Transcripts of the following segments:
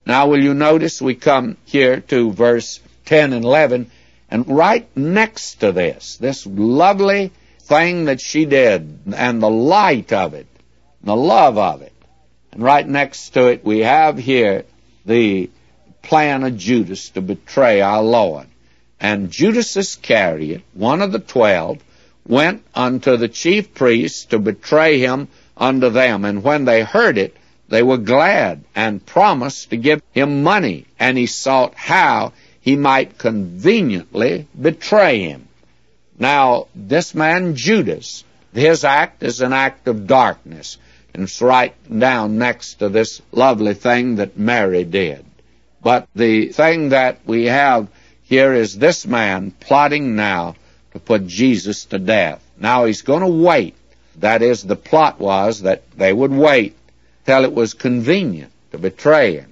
Now, will you notice we come here to verse 10 and 11, and right next to this lovely thing that she did, and the light of it, and the love of it, and right next to it we have here the plan of Judas to betray our Lord. And Judas Iscariot, one of the 12, went unto the chief priests to betray him unto them. And when they heard it, they were glad, and promised to give him money. And he sought how he might conveniently betray him. Now, this man Judas, his act is an act of darkness. And it's right down next to this lovely thing that Mary did. But the thing that we have here is this man plotting now to put Jesus to death. Now he's going to wait. That is, the plot was that they would wait till it was convenient to betray him.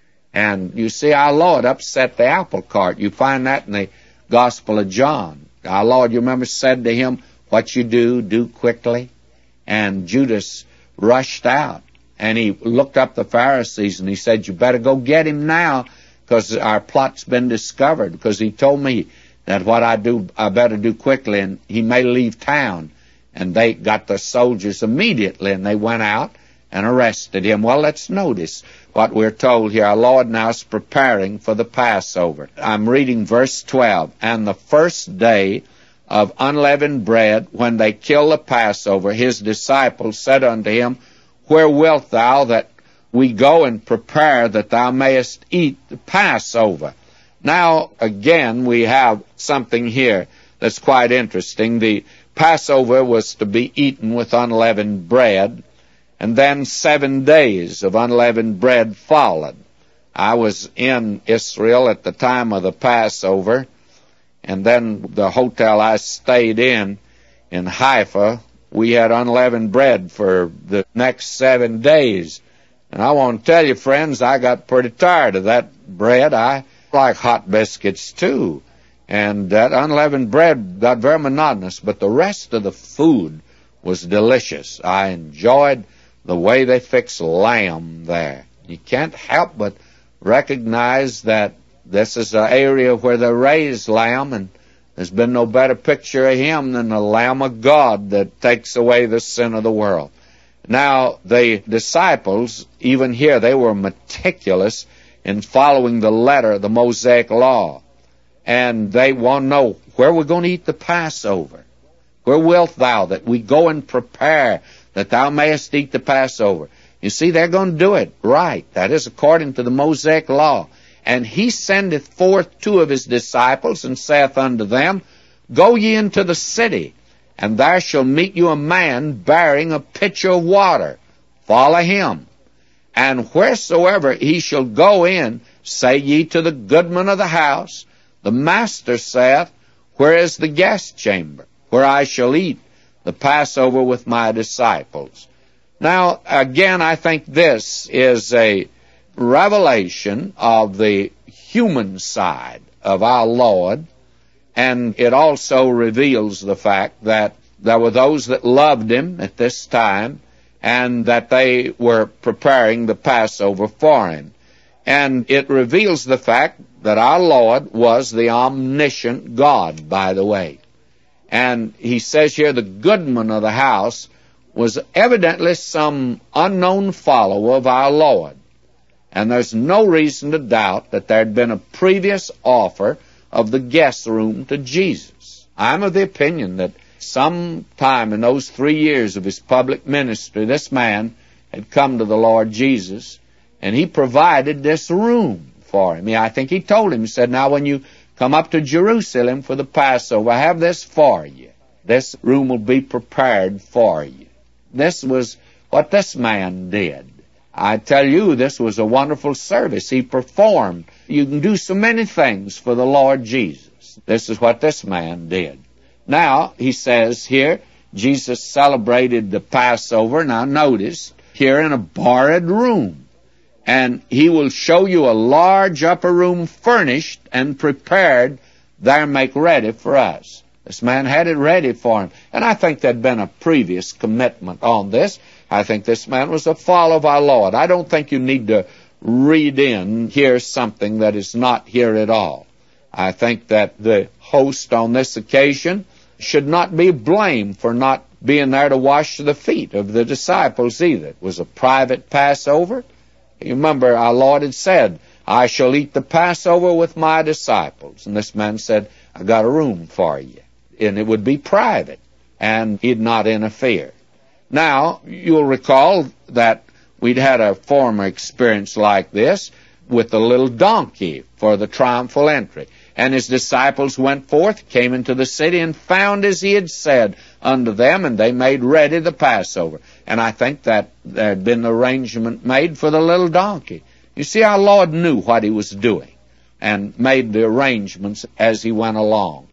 And you see, our Lord upset the apple cart. You find that in the Gospel of John. Our Lord, you remember, said to him, what you do quickly. And Judas rushed out, and he looked up the Pharisees, and he said, you better go get him now, because our plot's been discovered, because he told me that what I better do quickly, and he may leave town. And they got the soldiers immediately, and they went out and arrested him. Well, let's notice what we're told here. Our Lord now is preparing for the Passover. I'm reading verse 12. And the first day of unleavened bread, when they killed the Passover, his disciples said unto him, where wilt thou that we go and prepare that thou mayest eat the Passover? Now, again, we have something here that's quite interesting. The Passover was to be eaten with unleavened bread, and then 7 days of unleavened bread followed. I was in Israel at the time of the Passover, and then the hotel I stayed in Haifa, we had unleavened bread for the next 7 days. And I want to tell you, friends, I got pretty tired of that bread. I like hot biscuits, too. And that unleavened bread got very monotonous, but the rest of the food was delicious. I enjoyed the way they fixed lamb there. You can't help but recognize that this is an area where they raise lamb, and there's been no better picture of him than the Lamb of God that takes away the sin of the world. Now, the disciples, even here, they were meticulous in following the letter of the Mosaic law. And they want to know, where we're going to eat the Passover? Where wilt thou that we go and prepare that thou mayest eat the Passover? You see, they're going to do it right. That is according to the Mosaic law. And he sendeth forth 2 of his disciples, and saith unto them, go ye into the city, and there shall meet you a man bearing a pitcher of water. Follow him. And wheresoever he shall go in, say ye to the goodman of the house, the master saith, where is the guest chamber, where I shall eat the Passover with my disciples? Now, again, I think this is a revelation of the human side of our Lord, and it also reveals the fact that there were those that loved him at this time, and that they were preparing the Passover for him. And it reveals the fact that our Lord was the omniscient God, by the way. And he says here the goodman of the house was evidently some unknown follower of our Lord. And there's no reason to doubt that there had been a previous offer of the guest room to Jesus. I'm of the opinion that sometime in those 3 years of his public ministry, this man had come to the Lord Jesus, and he provided this room for him. I think he told him, he said, now when you come up to Jerusalem for the Passover, I have this for you. This room will be prepared for you. This was what this man did. I tell you, this was a wonderful service he performed. You can do so many things for the Lord Jesus. This is what this man did. Now, he says here, Jesus celebrated the Passover, now notice, here in a borrowed room. And he will show you a large upper room furnished and prepared, there make ready for us. This man had it ready for him. And I think there'd been a previous commitment on this. I think this man was a follower of our Lord. I don't think you need to read in here something that is not here at all. I think that the host on this occasion should not be blamed for not being there to wash the feet of the disciples either. It was a private Passover. You remember our Lord had said, I shall eat the Passover with my disciples. And this man said, I got a room for you. And it would be private, and he'd not interfere. Now, you'll recall that we'd had a former experience like this with the little donkey for the triumphal entry. And his disciples went forth, came into the city, and found as he had said unto them, and they made ready the Passover. And I think that there had been an arrangement made for the little donkey. You see, our Lord knew what he was doing and made the arrangements as he went along.